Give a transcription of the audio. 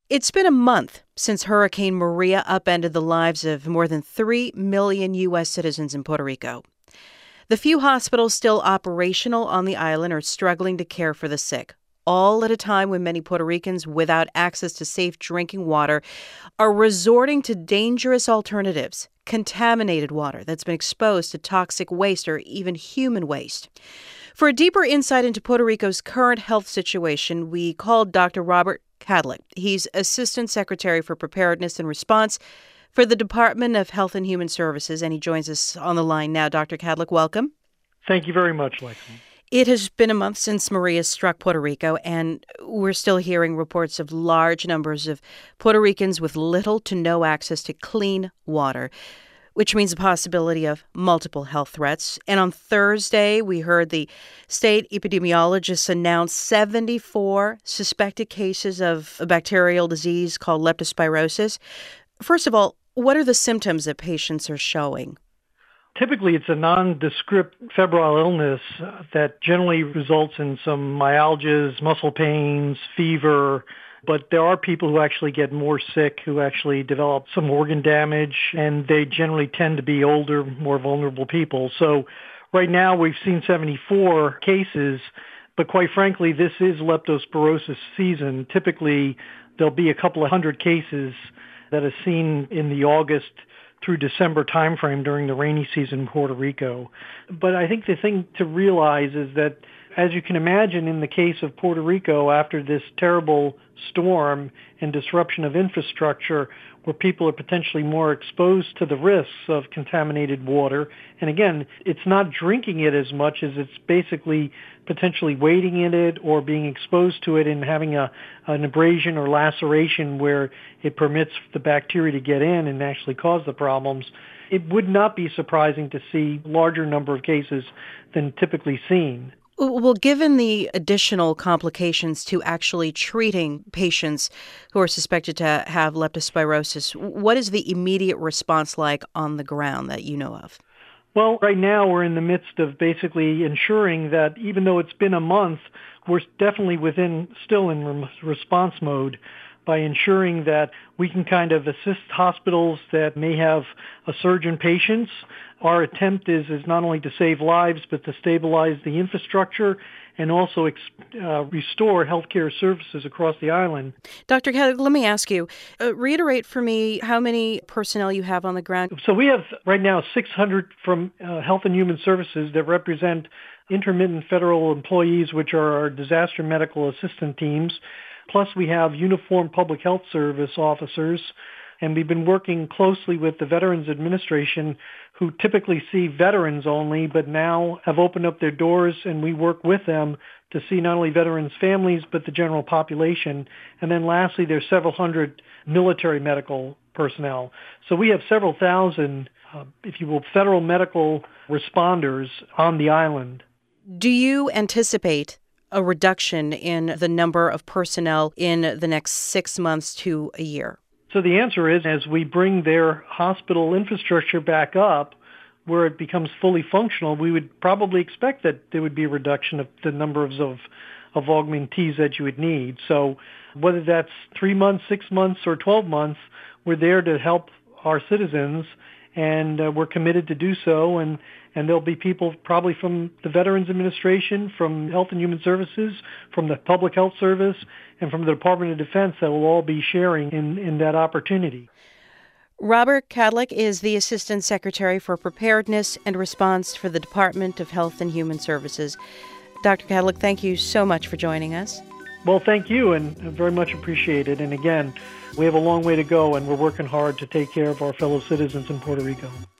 It's been a month since Hurricane Maria upended the lives of more than 3 million U.S. citizens in Puerto Rico. The few hospitals still operational on the island are struggling to care for the sick, all at a time when many Puerto Ricans without access to safe drinking water are resorting to dangerous alternatives, contaminated water that's been exposed to toxic waste or even human waste. For a deeper insight into Puerto Rico's current health situation, we called Dr. Robert Kadlec. He's Assistant Secretary for Preparedness and Response for the Department of Health and Human Services, and he joins us on the line now. Dr. Kadlec, welcome. Thank you very much, Lexi. It has been a month since Maria struck Puerto Rico, and we're still hearing reports of large numbers of Puerto Ricans with little to no access to clean water, which means the possibility of multiple health threats. And on Thursday, we heard the state epidemiologists announce 74 suspected cases of a bacterial disease called leptospirosis. First of all, what are the symptoms that patients are showing? Typically, it's a nondescript febrile illness that generally results in some myalgias, muscle pains, fever. But there are people who actually get more sick, who actually develop some organ damage, and they generally tend to be older, more vulnerable people. So right now we've seen 74 cases, but quite frankly, this is leptospirosis season. Typically, there'll be a couple of hundred cases that are seen in the August through December timeframe during the rainy season in Puerto Rico. But I think the thing to realize is that, as you can imagine, in the case of Puerto Rico, after this terrible storm and disruption of infrastructure, where people are potentially more exposed to the risks of contaminated water. And again, it's not drinking it as much as it's basically potentially wading in it or being exposed to it and having an abrasion or laceration where it permits the bacteria to get in and actually cause the problems. It would not be surprising to see a larger number of cases than typically seen. Well, given the additional complications to actually treating patients who are suspected to have leptospirosis, what is the immediate response like on the ground that you know of? Well, right now we're in the midst of basically ensuring that even though it's been a month, we're definitely still in response mode by ensuring that we can kind of assist hospitals that may have a surge in patients. Our attempt is not only to save lives, but to stabilize the infrastructure and also restore healthcare services across the island. Dr. Kadlec, let me ask you, reiterate for me how many personnel you have on the ground. So we have right now 600 from Health and Human Services that represent intermittent federal employees, which are our disaster medical assistant teams. Plus, we have uniformed public health service officers, and we've been working closely with the Veterans Administration, who typically see veterans only, but now have opened up their doors, and we work with them to see not only veterans' families, but the general population. And then lastly, there's several hundred military medical personnel. So we have several thousand, if you will, federal medical responders on the island. Do you anticipate a reduction in the number of personnel in the next 6 months to a year? So the answer is, as we bring their hospital infrastructure back up, where it becomes fully functional, we would probably expect that there would be a reduction of the numbers of augmentees that you would need. So whether that's 3 months, 6 months, or 12 months, we're there to help our citizens, and we're committed to do so. And there'll be people probably from the Veterans Administration, from Health and Human Services, from the Public Health Service, and from the Department of Defense that will all be sharing in that opportunity. Robert Kadlec is the Assistant Secretary for Preparedness and Response for the Department of Health and Human Services. Dr. Kadlec, thank you so much for joining us. Well, thank you, and very much appreciated. And again, we have a long way to go, and we're working hard to take care of our fellow citizens in Puerto Rico.